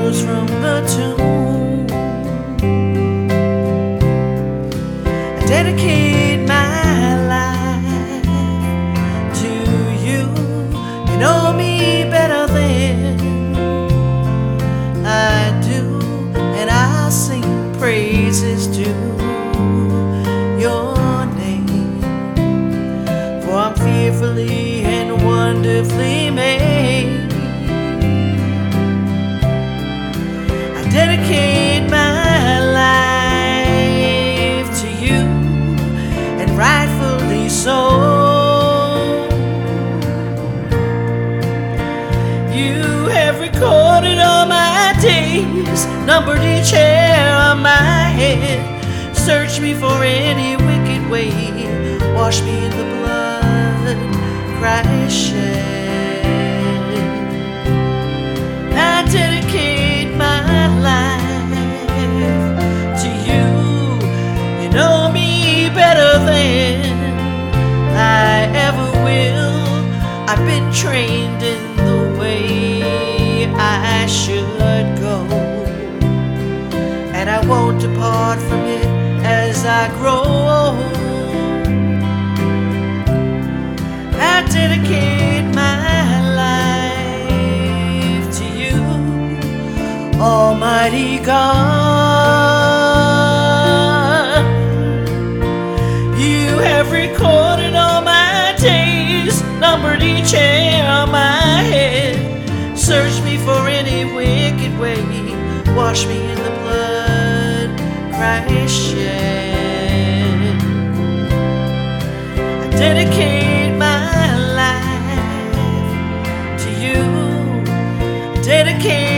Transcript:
rose from the tomb. I dedicate my life to you. You know me better than I do, and I sing praises to your name. For I'm fearfully and wonderfully made. I dedicate my life to you, and rightfully so. You have recorded all my days, numbered each hair on my head. Search me for any wicked way, wash me in the blood Christ shed. I dedicate my life to you. You know me better than I ever will. I've been trained in the way I should go, and I won't depart from it as I grow old. I dedicate my life to you, Almighty God. You have recorded all my days, numbered each hair on my head. Search me for any wicked way, wash me in the blood Christ shed. I dedicate my life to you. I dedicate